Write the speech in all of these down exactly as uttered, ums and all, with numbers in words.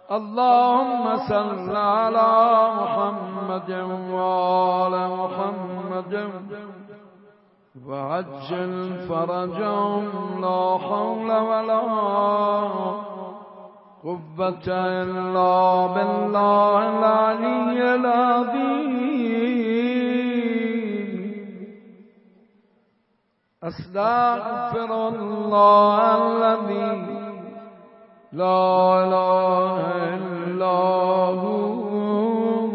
اللهم صل على محمد وآل محمد وعجل فرجهم لا حول ولا قوة إلا بالله العلي العظيم. أستغفر الله الذي لا إله إلا هو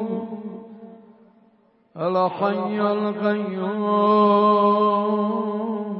الحي القيوم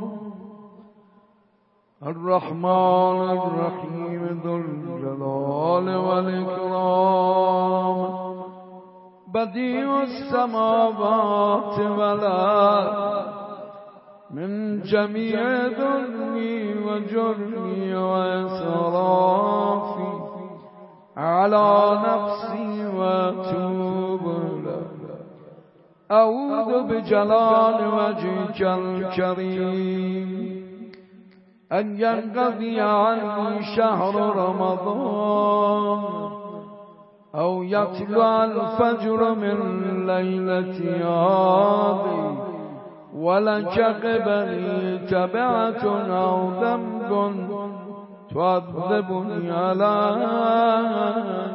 الرحمن الرحيم ذو الجلال والإكرام بديع السماوات والأرض من جميع ذنبي وجرمي وإسرافي على نفسي وأتوب إليك. أعوذ بجلال وجهك الكريم أن ينقضي عني شهر رمضان أو يطلع الفجر من ليلة هذه ولك قبلي تبعة أو ذنب تعذبني عليه.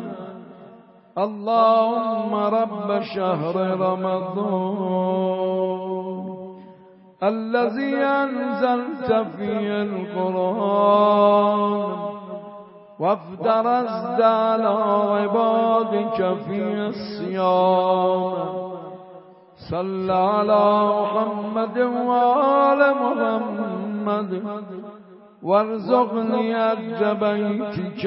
اللهم رب شهر رمضان الذي أنزلت فيه القرآن وافترضت على عبادك فيه الصيام صل على محمد وآل محمد وارزقني أجر بيتك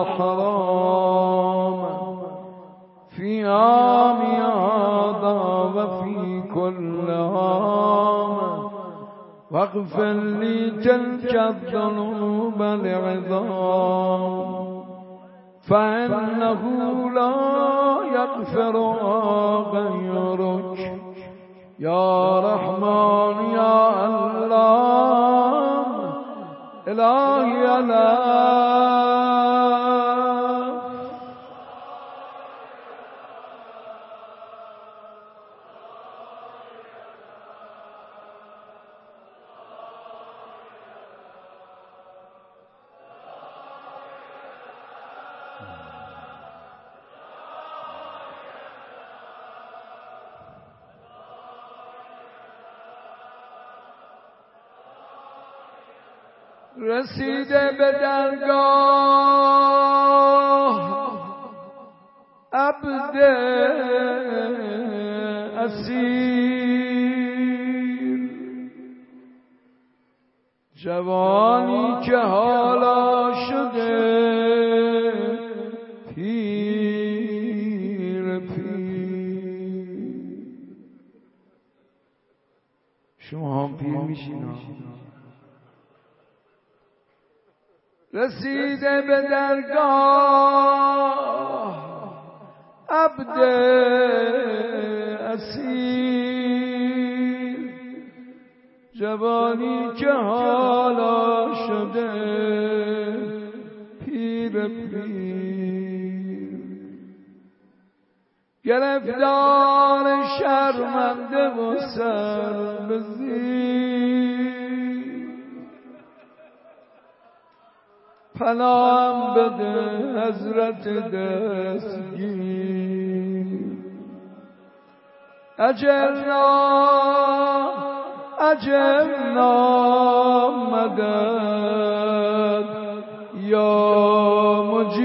الحرام في عام هذا وفي كل عام واغفر لي تلك الذنوب العظام فإنه لا يغفرها غيرك يا رحمن يا الله إلهي الله. رسیده به درگاه عبد اسیر جوانی که حالا شده پیر پیر. شما هم پیر میشین. رسیده به درگاه عبد اسیر جوانی که حالا شده پیر پیر. گرفتار شرمنده و سر به زیر پناهم بده حضرت دستگیر. اجلنا اجلنا مدد یا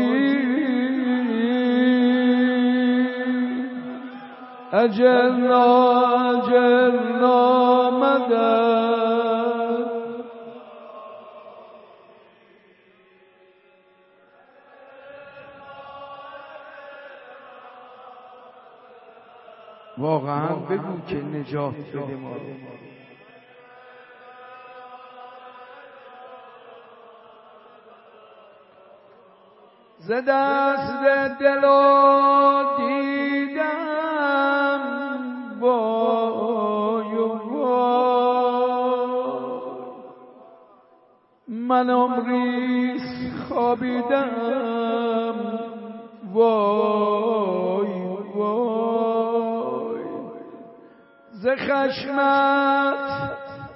مجیر. اجلنا اجلنا مدد. واقعا بگو که نجات بده ما رو. ز دست دل و دیدم وای و وای من عمری خوابیدم خشمت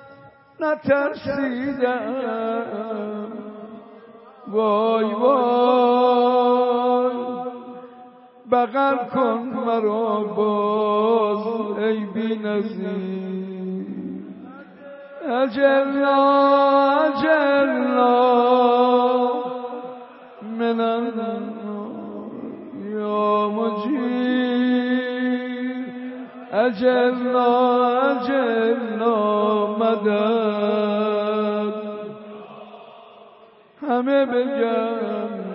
نترسیدم، وای وای بغل کن مرا باز ای بی نظیر. اجلنا اجلنا من النار یا مجیر، اجلنا اجلنا مدد. همه بگن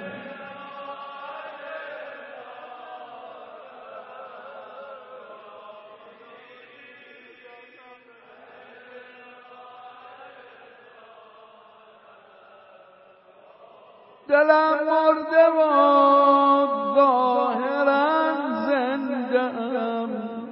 دلم مرده و ظاهرا زنده‌ام،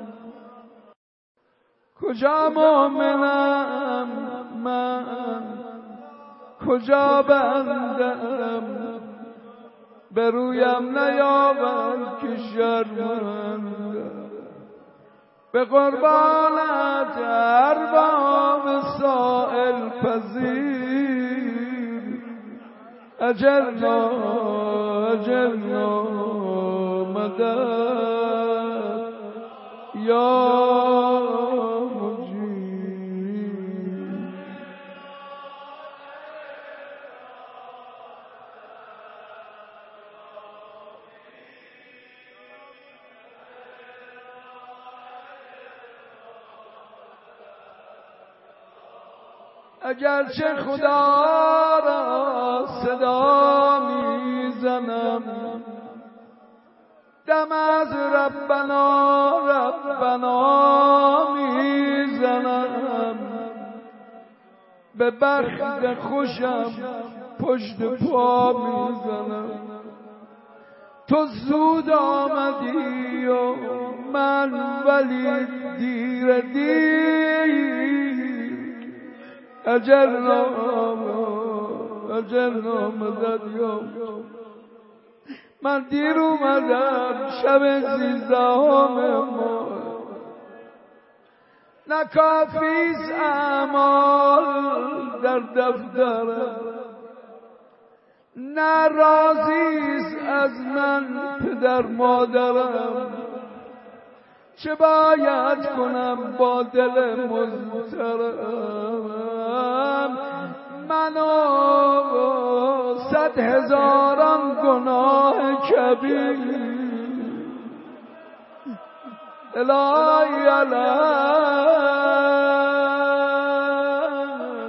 کجا مومنم من کجا بندم، به رویم نیاور که شرمندم. به قربانت ارباب سائل پذیر، اجلنا اجلنا مدد یا مجیر. اگرچه خدا را صدا میزنم، دم از ربنا ربنا میزنم، به بخت خوشم پشت پا میزنم. تو زود آمدی و من ولی دیر دیر، اجلنا اجلنا مدد یا. من دیر اومدم شب سیزدهم ما، نه کافیست اعمال در دفترم، نه راضیست از من پدر مادرم. چه باید کنم با دل مضطربم، منو صد هزاران گناه کبیر. الهی الهی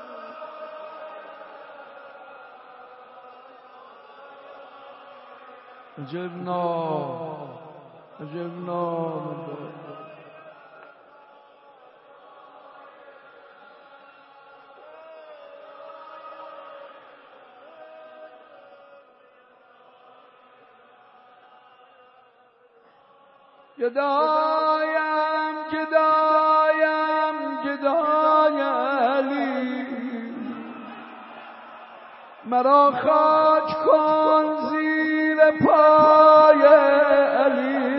اجبنا اجبنا گدایم گدایم گدای علی، مرا خاک کن زیر پای علی.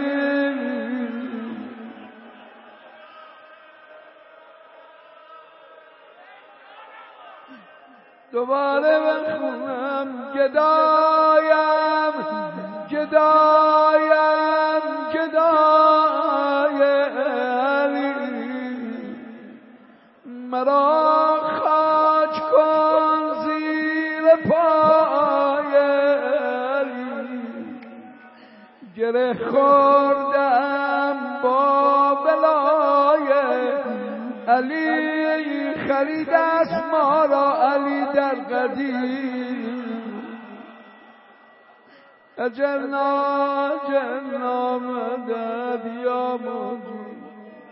دوباره بخونم گدایم گدایم گدای علی، مرا خاک کن زیر پای علی. گره خوردم با بلای علی، خرید است ما را علی در قدیم. اجلنا اجلنا مدد یا موجود.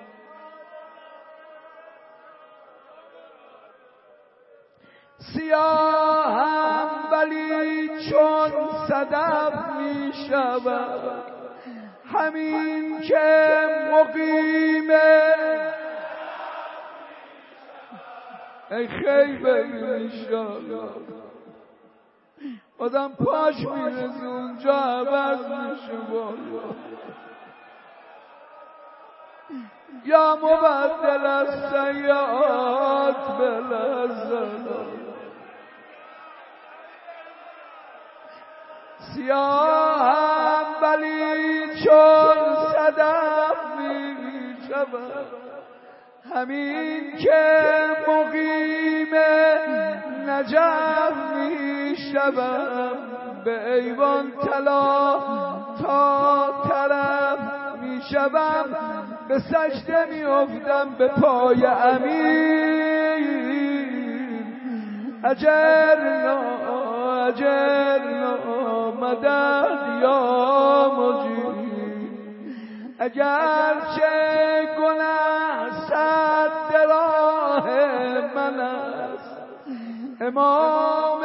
سیاهم ولی چون صدف می شود، همین که مقیمه ای خیبر انشالله. آدم پاش میرسه اونجا عوض میشه. بالا یا مبدل السیئات بالحسنات سیاهم ولی چون صدف می شود همین که مقیم نجف می شود به ایوان طلا تا طرف می شوم به سجده می افتم به پای امیر اجرنا اجرنا مدد یا مجید اگرچه گناه صد راه من است امام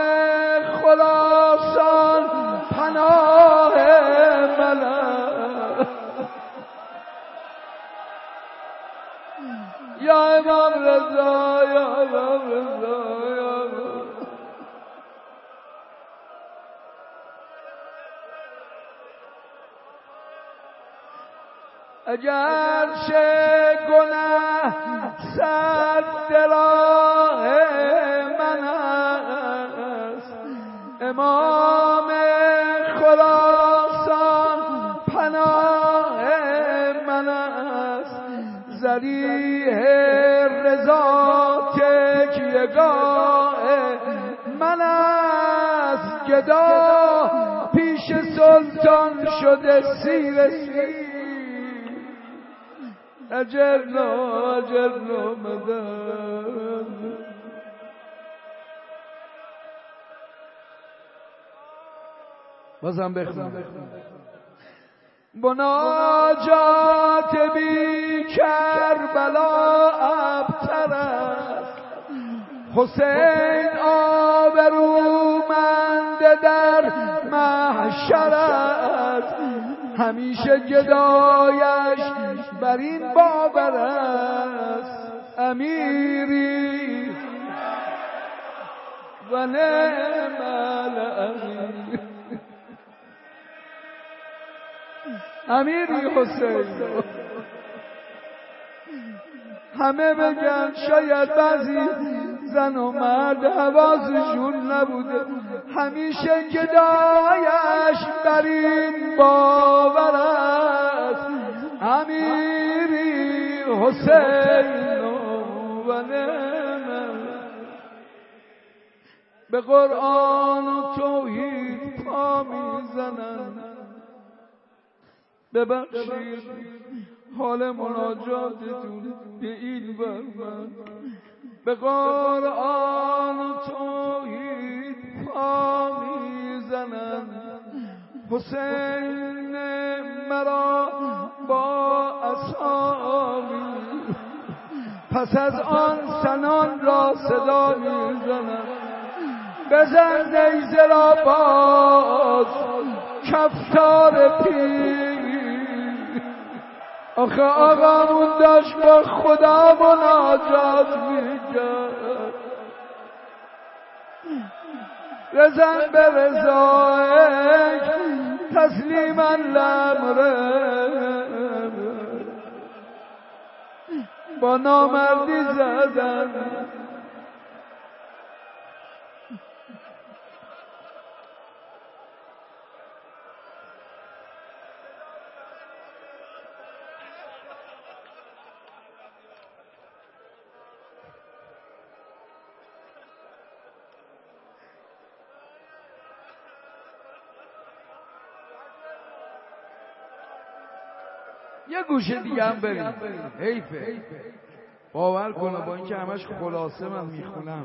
خراسان پناه من است یا امام رضا یا امام رضا یا امام اگرچه گناه صد راه من است امام خراسان پناه من است ذریح رضا تکیه‌گاه من است گدا پیش سلطان شده سیر سیر اجرنا اجرنا مدد بازم بخونم مناجات بی کربلا ابتر است حسین آبرومند در محشر است همیشه گدایش بر این باور است امیری و نعم الامیر امیری حسین همه بگن شاید بعضی زن و مرد حواسشون نبوده همیشه گدایش بر این باور است امیری حسین و نعم به قرآن و توحید پا میزنند ببخشید حال مناجاتتون به این برمن به قرآن و توحید پا میزنند حسین مرا با اصحابی پس از آن سنان را صدا میزنند بزن نیزه را باز کفتار پیر آخه آقامون داشت با خدا مناجات میکرد رزن به رضایک تسلیما لامرک با نامردی زدن یه گوشه دیگه هم بریم حیفه باور کنه با اینکه همش خلاصه من میخونم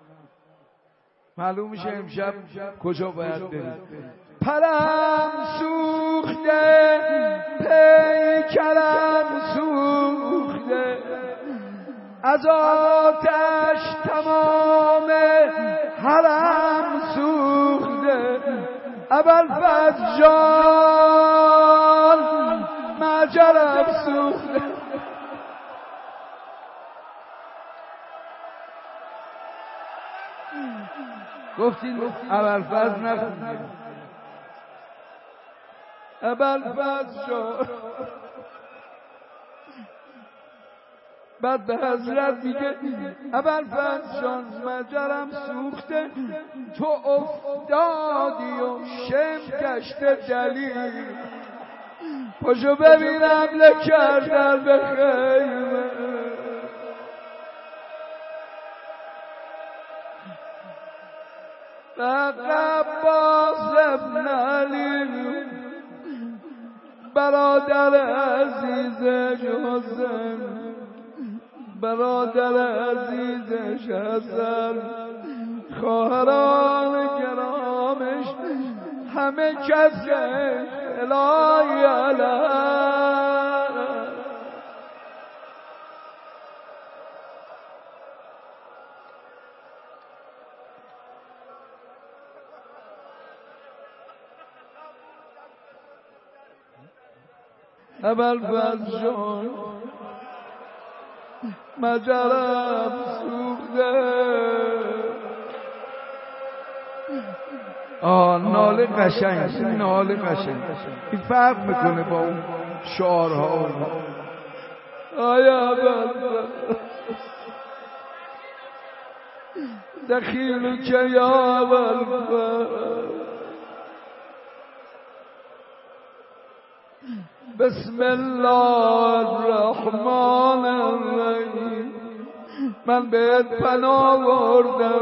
معلوم میشه امشب کجا باید بریم پرم سوخته پیکرم سوخته از آتش تمام حرم سوخته ابوالفضل جان مجرم سوخته گفتین ابوالفضل نخوندین ابوالفضل جان بعد به حضرت میگه ابوالفضل جان مجرم سوخته، تو افتادی و شم گشته دلیل، پاشو ببین حمله کردن به خیمه. عباس ابن علی برادر عزیز حسین، برادر عزیزش حسن، خواهران گرامش همه کس الهی علیه. ابوالفضل جان مجرم سوخته. آه ناله قشنگ، ناله قشنگ، این فرق میکنه با اون شعارها. آیا ابوالفضل دخیلو که یا ابوالفضل بسم الله الرحمن الرحیم، من بهت پناه بردم،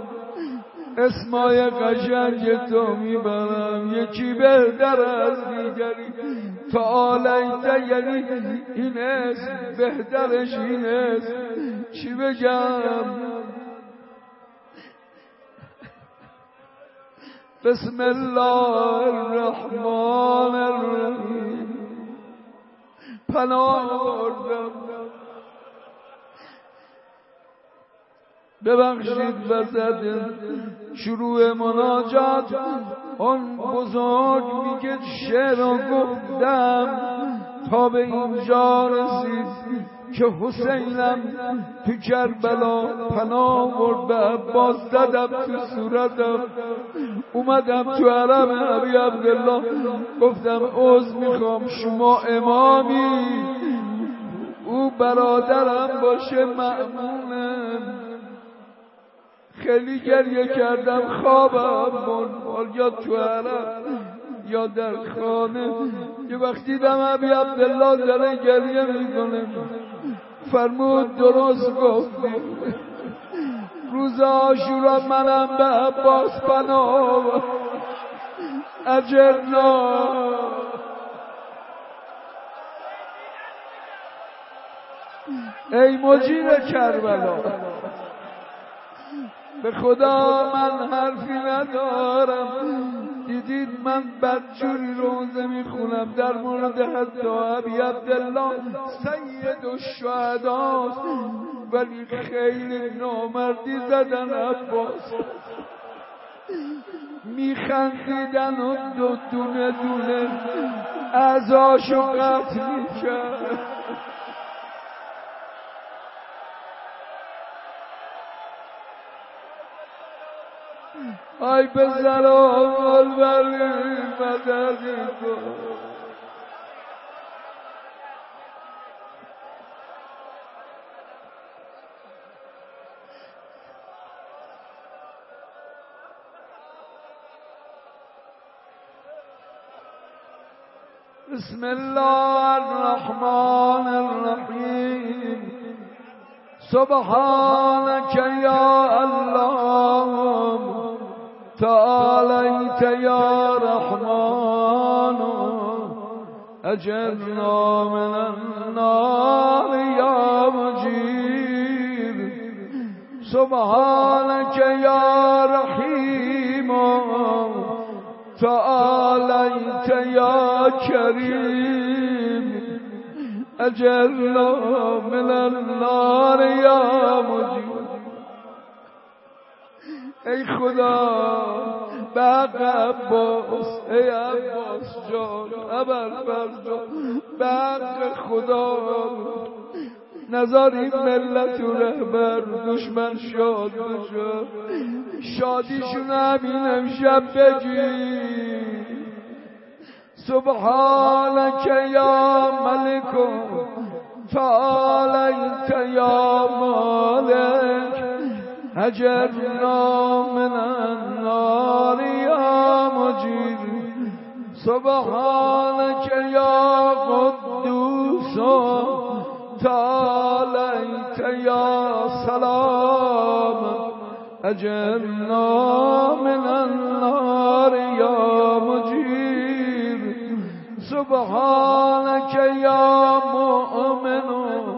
اسمای قشنگ تو میبرم، یکی بهتر از دیگری، تعالیت یعنی این اسم بهترش این اسم، چی بگم؟ بسم الله الرحمن الرحیم، پناه بردم. ببخشید وسط شروع مناجات اون بزرگ میگه شعر رو گفتم تا به اینجا رسید که حسینم تو کربلا پناه برد، به عباس زدم تو صورتم، اومدم تو حرم ابی عبدالله گفتم عذر میخوام شما امامی، او برادرم باشه مأمونم. خیلی گریه کردم، خوابم برد، یا تو حرم یا در خانه. یه وقتی دیدم ابی عبدالله داره گریه میکنه، فرمود درست گفتی، روز عاشورا منم به عباس پناه اجرنا. ای مجیر کربلا، به خدا من حرفی ندارم، دیدید من بدجوری روزه میخونم در مورد حتی ابی عبدالله سید الشهداست، ولی خیلی نامردی زدن عباس، میخندیدن و دو دونه دونه اعضاشو قطع میکرد. آی به زلال ولی مددی کن. بسم الله الرحمن الرحیم، سبحانك یا الله تعالیت یا رحمان، اجرنا من النار یا مجیر، سبحانك یا رحیم تعالیت یا کریم، اجرنا من النار یا مجیر. ای خدا به حق عباس، ای عباس جان، ابوالفضل جان، به حق خدا نذار این ملت و رهبر دشمن شاد بشه، شادیشون همین امشب بگی. سبحانك یا ملک تعاليت يا مالك أجرنا من النار يا مجير سبحانك يا قدوس تعاليت يا سلام أجرنا من النار يا مجير سبحانك يا مؤمن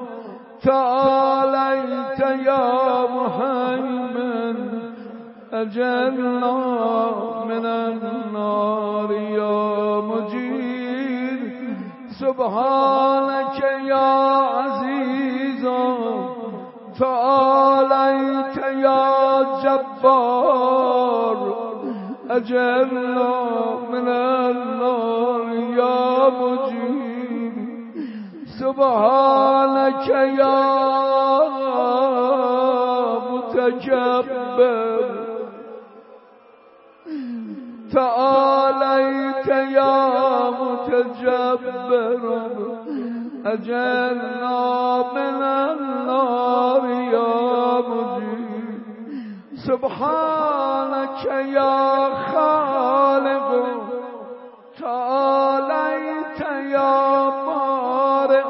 تعاليت يا مهيمن أجرنا من النار يا مجير سبحانك يا عزيز تعاليت يا جبار أجرنا من النار يا مجير سبحانك يا متجبر تعاليت يا متجبر أجرنا من النار يا مجير سبحانك يا خالق تعاليت يا بارئ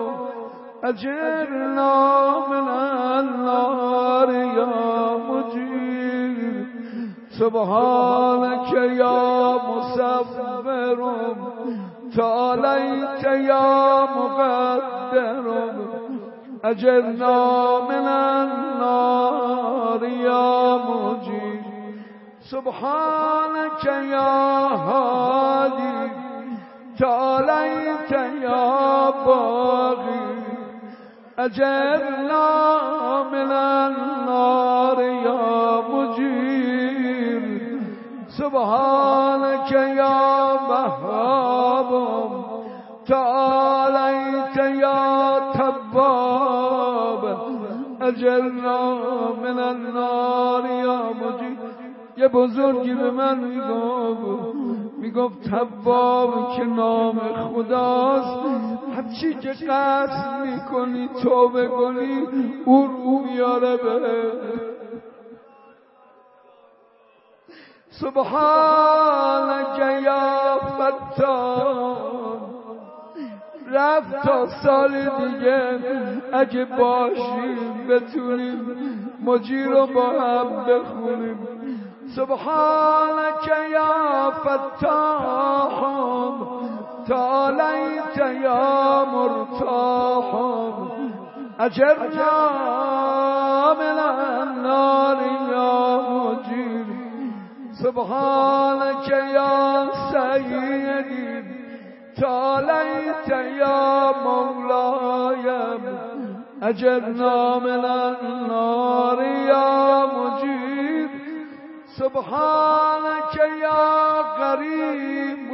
أجرنا من النار يا مجير سبحانك يا مصبر تعاليت يا مقدر أجرنا من النار يا مجير سبحانك يا هادي تعاليت يا باغي أجرنا من النار يا مجير سبحانك يا وهاب تعاليت يا تواب أجرنا من النار یا مجید. یه بزرگی به من میگفت میگفت تواب که نام خداست، هرچی که قصد میکنی توبه کنی او رو میاره به سبحانك یا فتان. رفت تا سال دیگه اگه باشیم بتونیم مجیر رو با هم بخونیم. سبحانك یا فتاح تعالیت یا مرتاح اجرنا من النار یا مجیر. سبحانك یا سیدی تعالیت یا مولایم اجرنا من النار یا مجیر. سبحانك یا قریب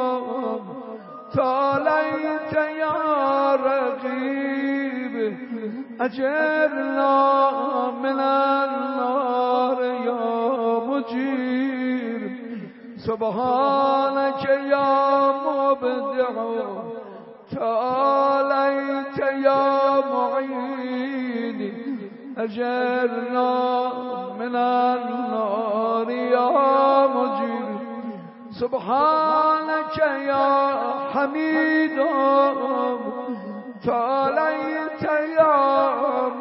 تعالیت یا رقیب اجرنا من النار یا مجیر. سبحانك یا مبدع تعالیت یا معین اجرنا من النار یا مجیر. سبحانك یا حمید تعالیت یا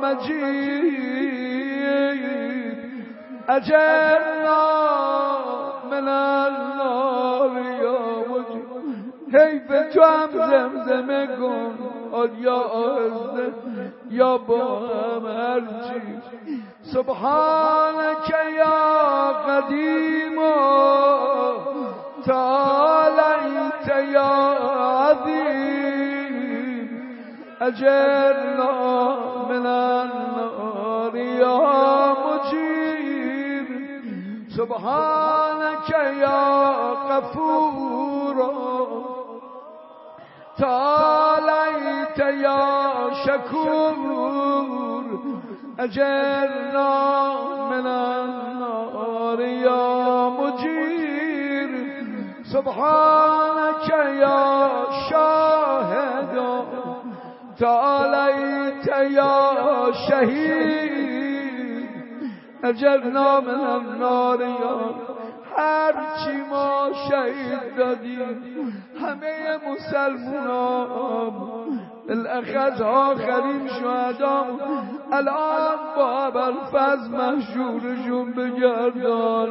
مجید اجرنا من النار یا مجید. هی به تو هم زمزمه کن یا آهسته یا با هم هرچی. سبحانك یا قدیم تعالیت یا عظیم اجرنا من النار یا مجیر. سبحانك یا غفور تعالیت یا شکور اجرنا من النار یا مجیر. سبحانك یا شاهد تعالیت یا شهید اجرنا من النار یا هرچی ما شهید دادیم همه مسلمانان الاخذ آخرین شهدا الان با ابوالفضل محشورشون بگردان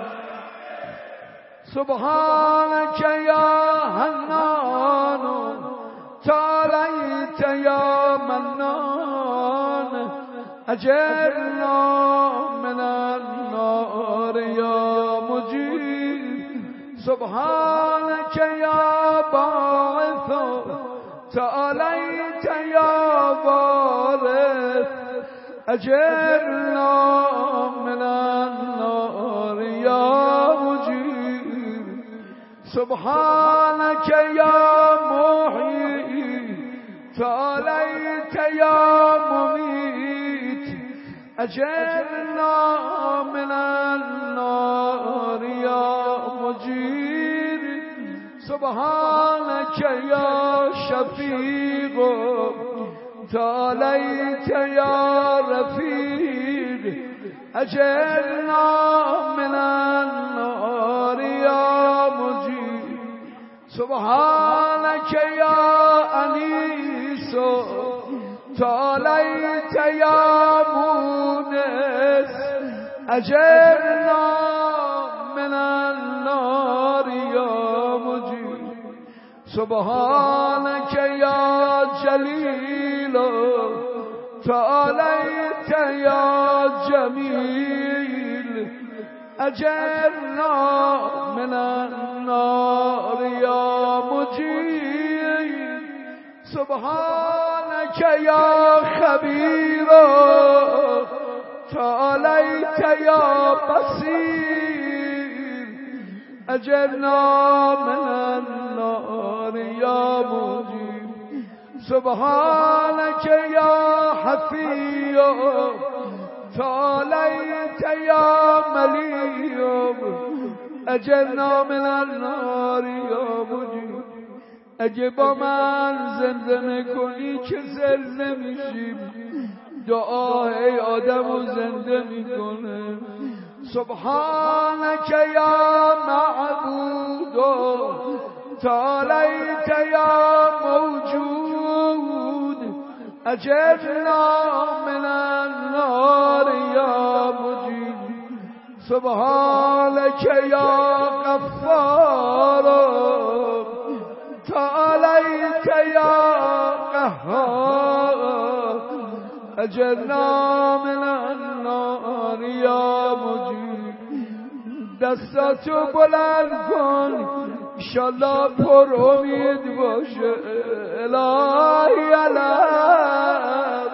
سبحانك یا حنان تعالیت یا منان اجرنا من النار یا مجيب سبحانك یا باعث تعالیت یا وارث اجرنا من النار یا مجيب سبحانك یا محيي تعالیت یا مميت اجرنا من النار یا مجير سبحانك یا شفیق تعالیت یا رفیق اجرنا من النار یا مجير سبحانك یا انیس تعالیت یا مونس اجرنا من النار یا مجيب سبحانك یا جلیل تعالیت یا جمیل اجرنا من النار یا مجيب سبحانك یا خبیر تعالیت یا بصیر اجرنا من النار یا مجيب سبحانك یا حفی تعالیت یا ملیب اجرنا من النار یا مجيب اگه با من زمزمه کنی که زل نمیشیم دعای آدمو زنده میکنه سبحانك یا معبود تعالیت یا موجود اجرنا من النار یا مجيب سبحانك یا غفار تعالیت یا قهار اجرنا من النار یا مجيب دستاتو بلند کن انشالله پر امید باشه الهی علم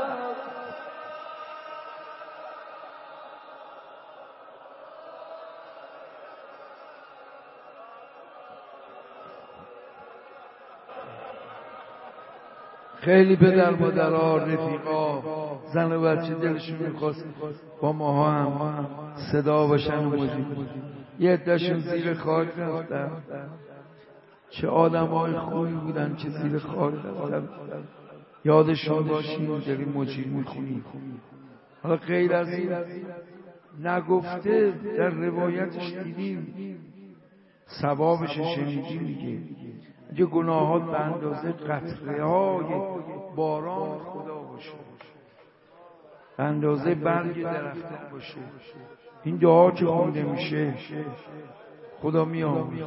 خیلی پدر مادرها رفیقا زن و بچه دلشون میخواست با ماها هم صدا باشن و مجید یه عده‌شون زیر خاک رفتن چه آدم های خوبی بودن که زیر خاک رفتن یادشون باشیم داری مجید میخونی حالا غیر از این نگفته در روایتش دیدیم ثوابش شنیدیم میگه اگه گناهات به اندازه قطره های باران خدا باشه به اندازه برگ درختان باشه این دعا که خونده میشه خدا میآموزه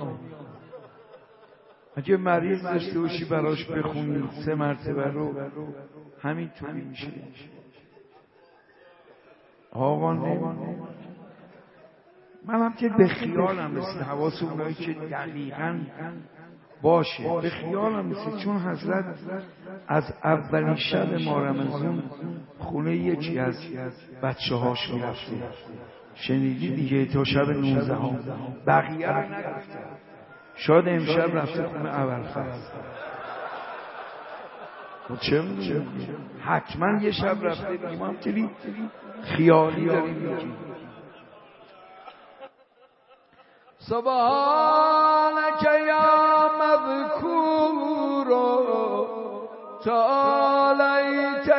اگه مریض داشته باشی براش بخونی سه مرتبه رو همین طوری میشه آقا نه من هم که به خیالم مثل حواس اونایی که دقیقاً باشه به خیالم مثل چون حضرت از اولین شب ما رمضان خونه یکی از بچه هاش میرفته شنیدی دیگه تا شب نوزده هم بقیه رو نگفته شاید امشب رفته خونه ابوالفضل چه میدونم حتما یه شب رفته بگیم هم تیری خیالی داریم میگیم سبحانك یا مذکور تعالیت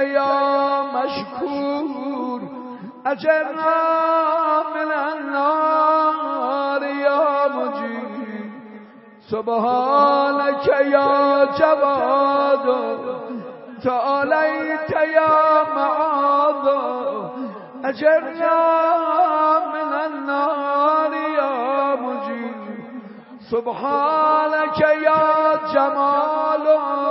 يا مشكور أجرنا من النار يا مجيب سبحانك يا جواد تعاليت يا معاذ أجرنا من النار يا مجيب سبحانك يا جمال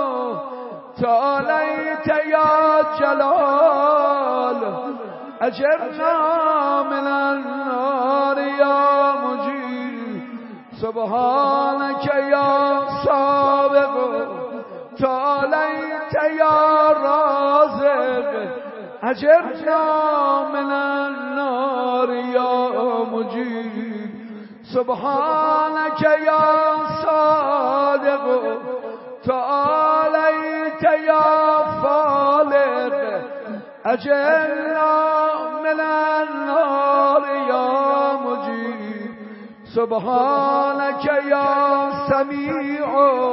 تعاليت يا جلال أجرنا من النار يا مجيب سبحانك يا سابق تعاليت يا رازق أجرنا من النار يا مجيب سبحانك يا صادق تعاليت يا فالق أجرنا من النار يا مجيب سبحانك يا سميع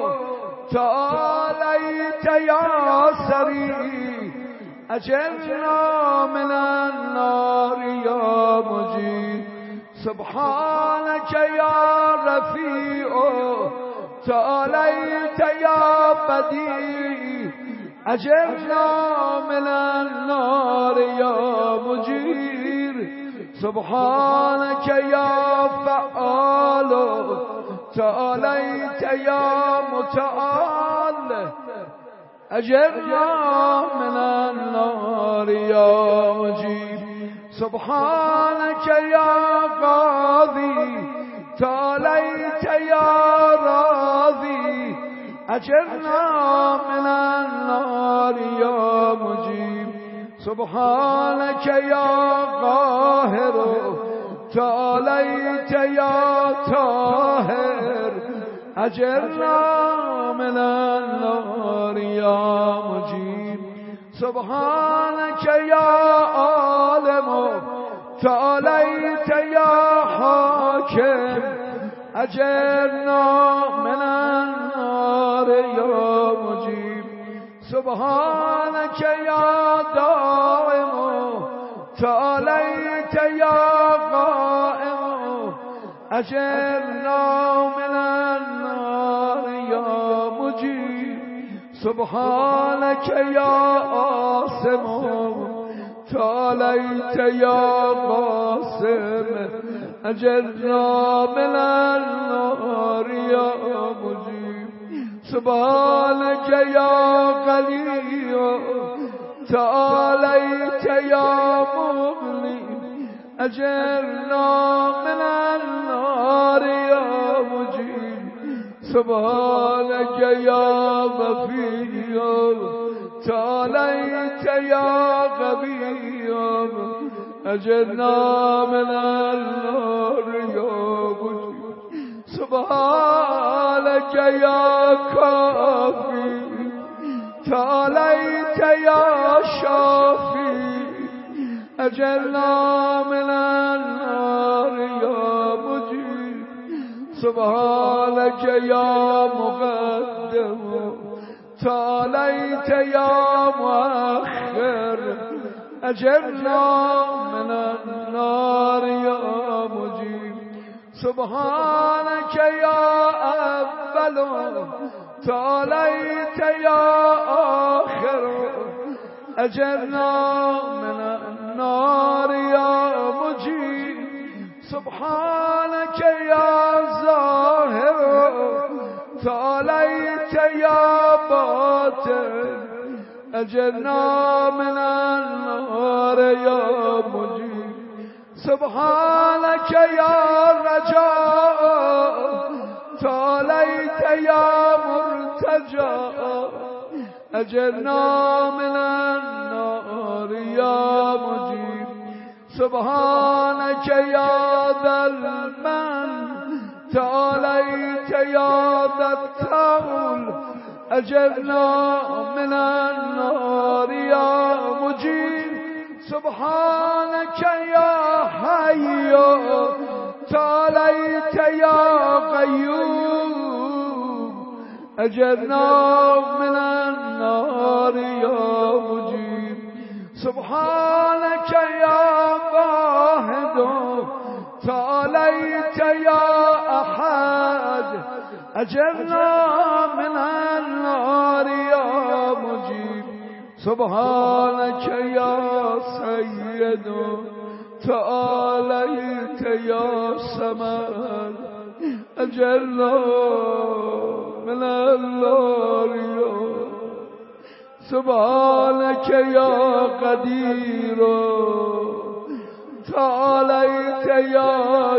تعاليت يا سريع أجرنا من النار يا مجيب سبحانك يا رفيع تعاليت يا بديع أجرنا من النار يا مجير سبحانك يا فعال تعاليت يا متعال أجرنا من النار يا مجيب سبحانك يا قاضي تعاليت يا راضي أجرنا من النار يا مجيب سبحانك يا قاهر تعاليت يا طاهر أجرنا من النار يا مجيب سبحانك يا عالم تعاليت يا حاكم أجرنا من النار يا مجيب سبحانك يا دائم تعاليت يا قائم أجرنا من النار يا مجيب سبحانك يا عاصم تعاليت يا قاسم أجرنا من النار يا مجيب سبحانك يا غني تعاليت يا مغني أجرنا من النار يا مجيب سبحانك يا غفي تعاليت يا غبي أجرنا من النار يا مجيب سبحانك يا كافي تعاليت يا شافي أجرنا من النار يا مجيب سبحانك يا مقدم تعاليت يا مؤخر أجرنا من النار يا مجيب سبحانك يا أول تعاليت يا آخر أجرنا من النار يا مجيب سبحانك يا ظاهر تعاليت يا باطن أجرنا من النار يا مجيب سبحانك يا رجاء تعاليت يا مرتجى أجرنا من النار يا مجيب سبحانك يا ذا المن تعاليت يا ذا الطول أجرنا من النار يا مجيب سبحانك يا حي تعاليت يا قيوم أجرنا من النار يا مجيب سبحانك يا واحد تعاليت يا أحد أجرنا من النار يا مجيب سبحانك يا سيد تعاليت يا سمد أجرنا من النار يا سبحانك يا قدير تعاليت يا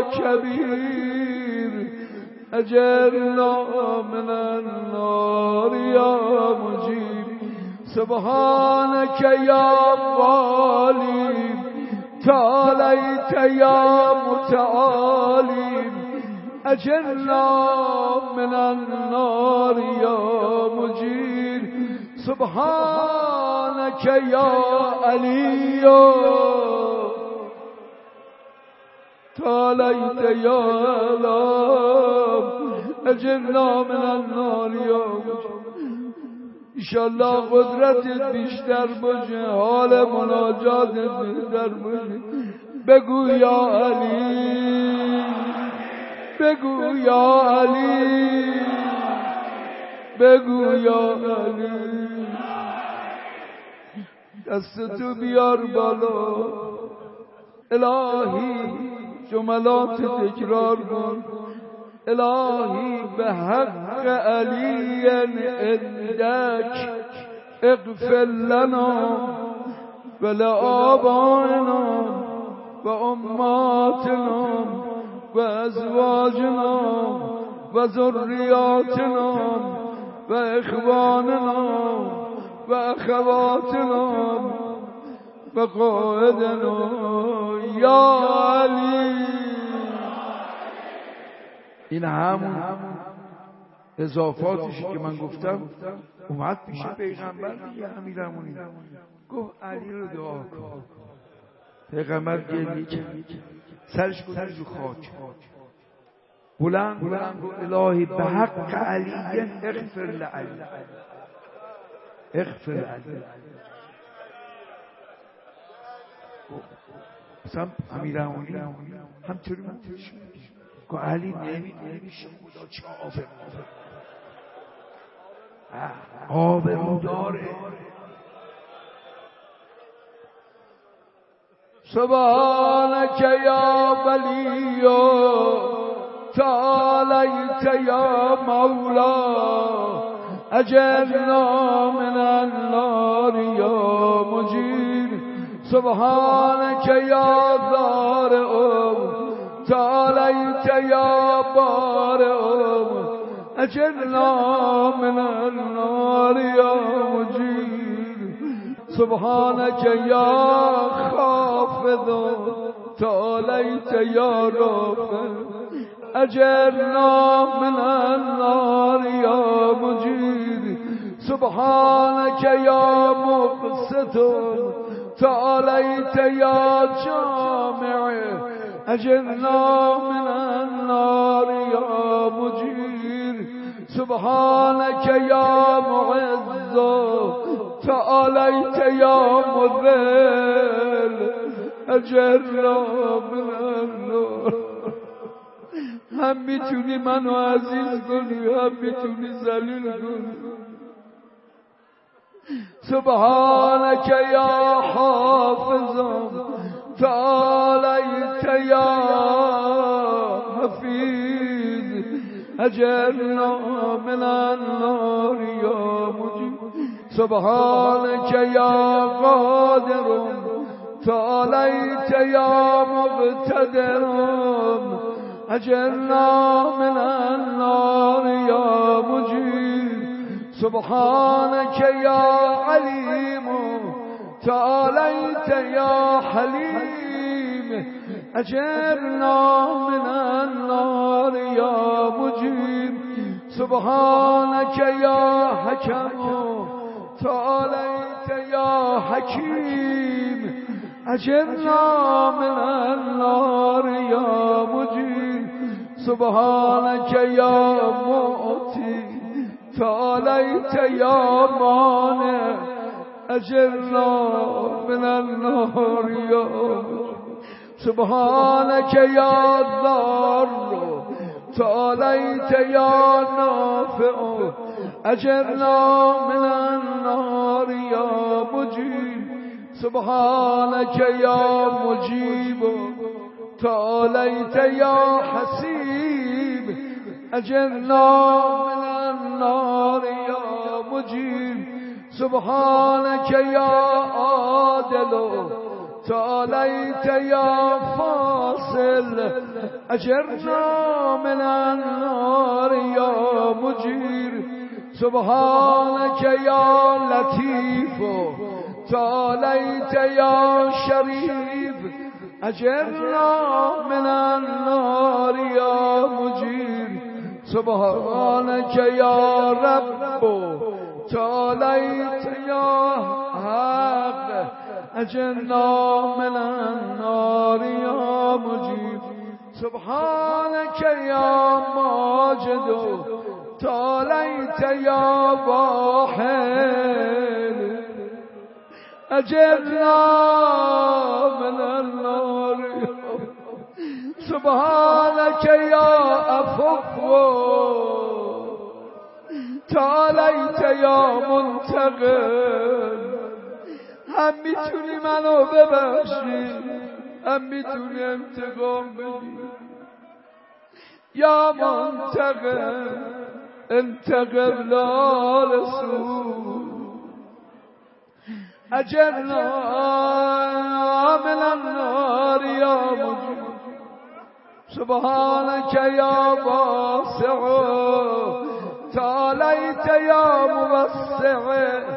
كبير أجرنا من النار يا مجيب سبحانك يا والي تعاليت يا متعالي أجرنا من النار يا مجير سبحانك يا علي تعاليت يا علام أجرنا من النار يا مجير انشالله قدرتت بیشتر باشه حال مناجاتت بهتر باشه بگو یا علی بگو یا علی بگو یا علی دستتو بیار بالا الهی جملات تکرار کن الهی به حق علی عندك اغفر لنا ولآبائنا وأماتنا وأزواجنا وذرياتنا وإخواننا وأخواتنا وقائدنا يا علي. این همون اضافاتشی که من گفتم اومد پیش پیغمبر دیگه امیرالمومنین گفت علی رو دعا کن. پیغمبر گریه کرد سرش گذاشت رو خاک بلند بلند گفت الهی به حق علی اغفر لعلی اغفر لعلی. مثلا امیرالمومنین همطوری منتش که علی نمی نمیشه خدا چه آبرو آبرو داره. سبحانك يا ولي تعاليت يا مولا أجرنا من النار يا مجير سبحانك يا ضارئ تعاليت يا بارئ أجرنا من النار يا مجير سبحانك يا خافض تعاليت يا رافع أجرنا من النار يا مجير سبحانك يا مقسط تعاليت يا جامع أجرنا من النار يا مجير سبحانك يا معز تعاليت يا مذل أجرنا من النار. هم میتونی منو عزیز کنی هم میتونی ذلیل کنی. سبحانك يا حافظ تعاليت يا حفيظ أجرنا من النار يا مجيب سبحانك يا قادر تعاليت يا مقتدر أجرنا من النار يا مجيب سبحانك يا عليم تعاليت يا حليم أجرنا من النار يا مجيب سبحانك يا حكم تعاليت يا حكيم أجرنا من النار يا مجيب سبحانك يا معطي تعاليت يا مانع أجرنا من النار يا سبحانك يا ضار تعاليت يا نافع أجرنا من النار يا مجيب سبحانك يا مجيب تعاليت يا حسيب أجرنا من النار يا مجيب سبحانك يا عادل تعاليت يا فاصل أجرنا من النار يا مجير سبحانك يا لطيف تعاليت يا شريف أجرنا من النار يا مجير سبحانك يا رب تعاليت يا حق أجرنا من النار يا مجيب سبحانك يا ماجد تعاليت يا واحد أجرنا من النار سبحانك يا عفو تعاليت يا منتقم هم میتونی منو ببخشی هم میتونی انتقام بدی یا منتقم انتقم لا رسول اجرنا من النار یا مجيب سبحانك يا واسع تعاليت يا موسع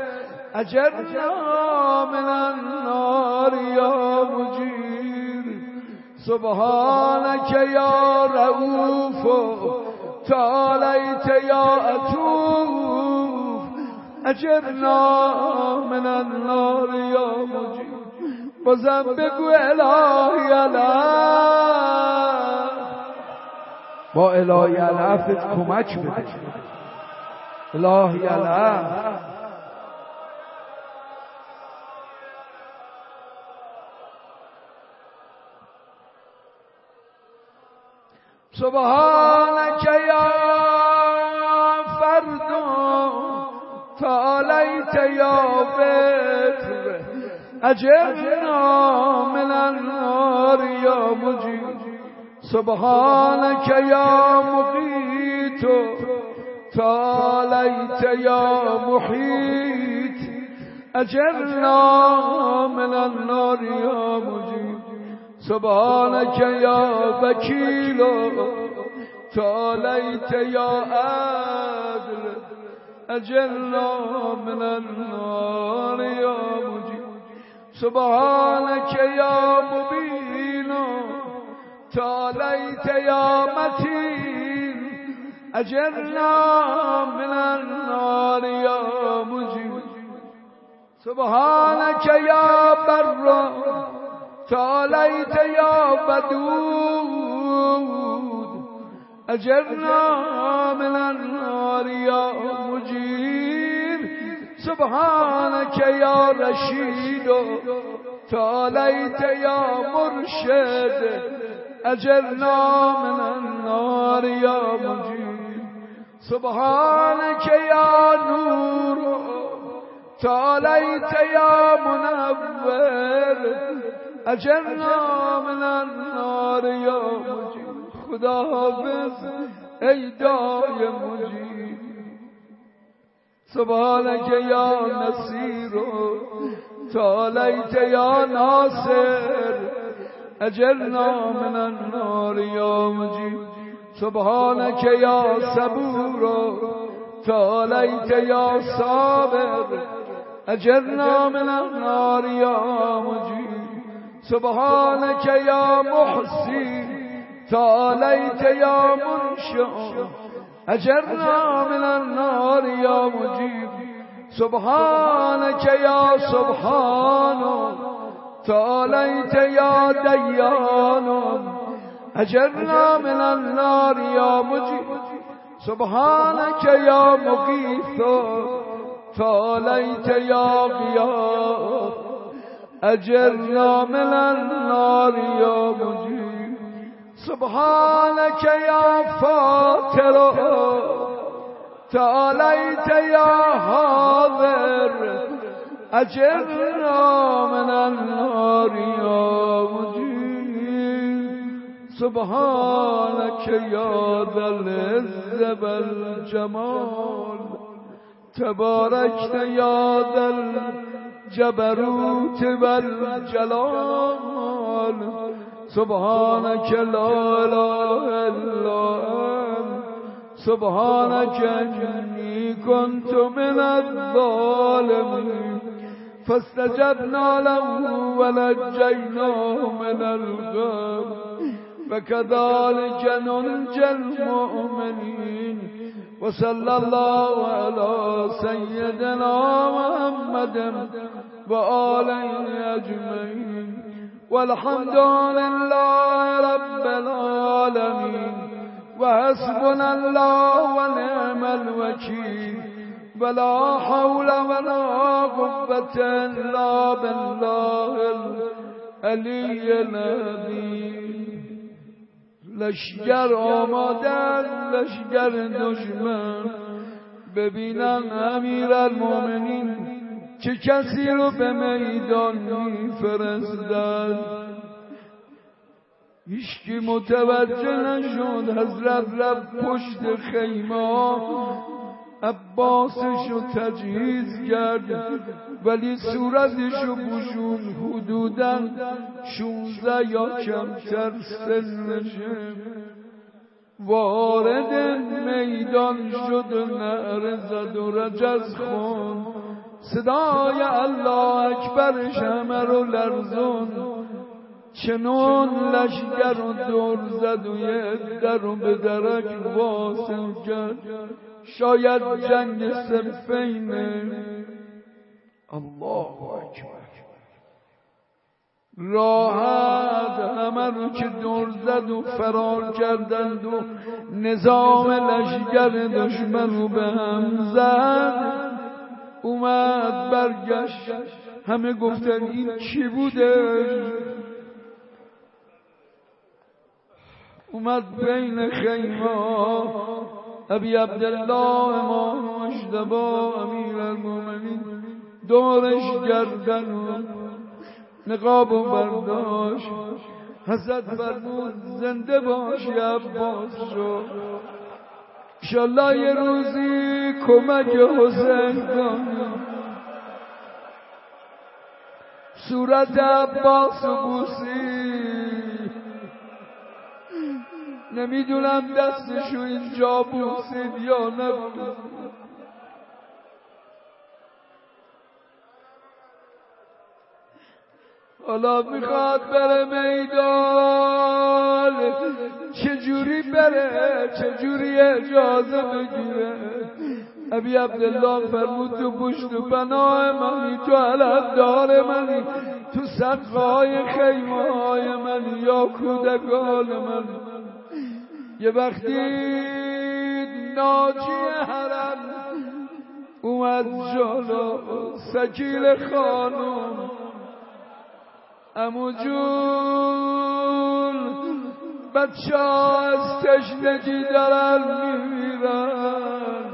أجرنا من النار يا مجير سبحانك يا رؤوف تعاليت يا أتوف أجرنا من النار يا مجير بزنبك إلهي العف با الهی العفت کمک بده الهی العف سبحانك يا فرد تعاليت يا بكر أجرنا من النار يا مجيب سبحانك يا مقيت تعاليت يا محيط أجرنا من النار يا مجيب سبحانك يا وكيل تعاليت يا عادل أجرنا من النار يا مجيب سبحانك يا مبين تعاليت يا متين أجرنا من النار يا مجيب سبحانك يا بر تعاليت يا ودود أجرنا من النار يا مجير سبحانك يا رشيد تعاليت يا مرشد أجرنا من النار يا مجير سبحانك يا نور تعاليت يا منور أجرنا من النار يا مجيب خدا حافظ ای دای مجيب سبحانك يا نصير تعاليت يا ناصر أجرنا من النار يا مجيب سبحانك يا صبور تعاليت يا صابر أجرنا من النار يا مجيب سبحانك يا محسن تعاليت يا منشئ أجرنا من النار يا مجيب سبحانك يا سبحان تعاليت يا ديان أجرنا من النار يا مجيب سبحانك يا مغيث تعالیت یا غیاث اجرنا من النار یا مجیب سبحانك یا فاطر تعالیت یا حاضر اجرنا من النار یا مجیب سبحانك یا ذا العز والجمال تبارکت یا ذا الجبروت والجلال سبحانك لا اله الا انت سبحانك اني كنت من الظالمين فاستجبنا له ونجيناه من الغم وكذلك ننجي المؤمنين وصلى الله على سيدنا محمد وآله أجمعين والحمد لله رب العالمين وحسبنا الله ونعم الوكيل ولا حول ولا قوة إلا بالله العلي العظيم لشگر آمادن لشگر دشمن ببینن امیرالمومنین چه کسی رو به میدان میفرستن هیچکی متوجه نشد حضرت رفت پشت خیمه عباسشو تجهیز کرد ولی صورتشو پوشون حدوداً شونزده یا کمتر سنشه وارد میدان شد و نعره زد و رجز خون صدای الله اکبرش همه رو لرزون چنون لشگر رو دور زد و یه عده رو به درک واصل کرد شاید جنگ صفین الله اکبر راحت همه رو که دور زد و فرار کردند و نظام لشگر دشمن رو به هم زد اومد برگشت همه گفتن این کی بوده اومد بین خیمه ابی عبدالله امام مجتبی امیرالمومنین دورش گردن و نقاب و برداشت حضرت فرمود زنده باشی عباس شو انشالله یه روزی کمک حسین کنی صورت عباس و بوسی نمیدونم دستشو اینجا بوسید یا نبود حالا میخواد بره میدان چجوری بره چجوری اجازه بگیره ابی عبدالله فرمود تو پشت و پناه منی تو علمدار منی تو سقفهای خیمه های منی یا کودکان منی یه وقتی ناجی حرم اومد جلو سکیل خانم عمو جون بچه ها از تشنگی دارن میمیرن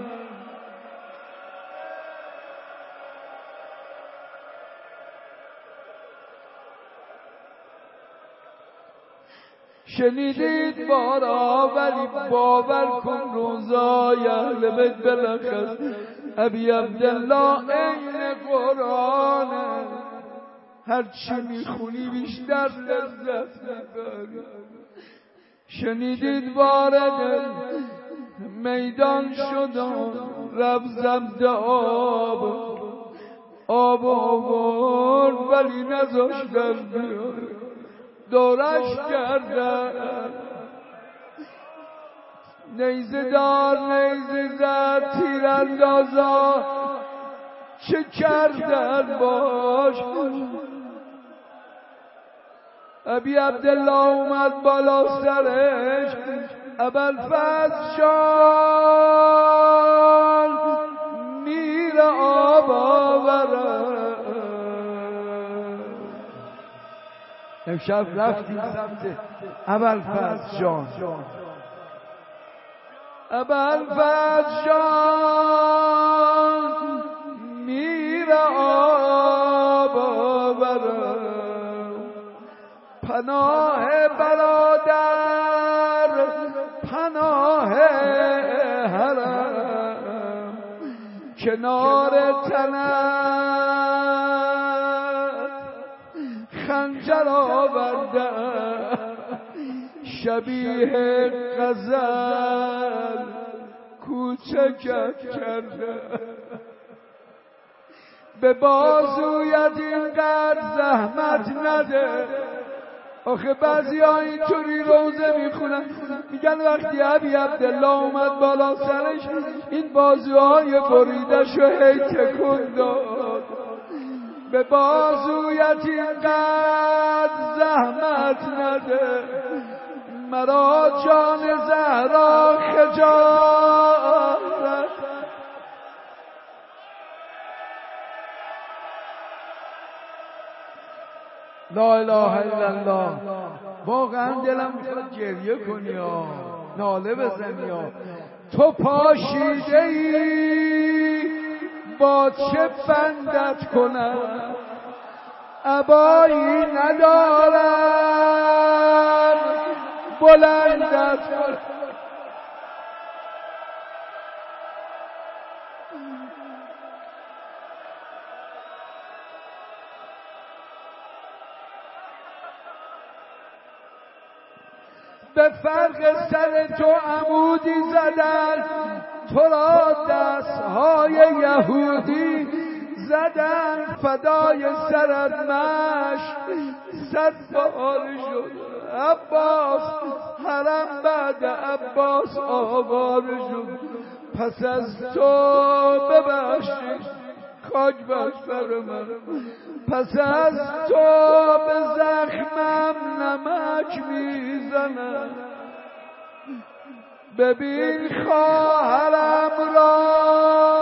شنیدید بارا ولی باور کن روزای اهل بیت بلخص ابی عبدالله این قرآنه هر چی میخونی بیشتر لذت میبری شنیدید وارد میدان شد و رب زمد آب آب آورد ولی نذاشتن بیاره دورش کردن نیزه دار نیزه زد تیراندازا چه کردن باش ابی عبدالله اومد بالا سرش ابوالفضل شان میره آب آورم. امشب رفتیم سمت ابوالفضل جان. ابوالفضل جان میره آب آورم. پناه برادر پناه حرم، کنار تنت خنجر آوردم، شبیه غزل کوچکت کرده. به بازویت اینقدر زحمت نده. آخه بعضی ها اینطوری روزه میخونن میگن وقتی ابی عبدالله اومد بالا سرش این بازوهای بریده‌شو هی تکون داد. به بازویت اینقدر زحمت نده، مرا جان زهرا خجالت. لا اله الا الله. واقعا دلم میخواد گریه کنی ها، ناله بزنی ها. تو پاشیده ای با چه بندت کنم، عبایی ندارم بلندت کنم. به فرق سر تو عمودی زدن، تو را دستهای یهودی زدن. فدای سرت مشت صد بار شد عباس، حرم بعد عباس آوار شد. پس از تو ببخشید خاک بر سر من، پس از تو به زخمم نمک میزنم. ببین خواهرم را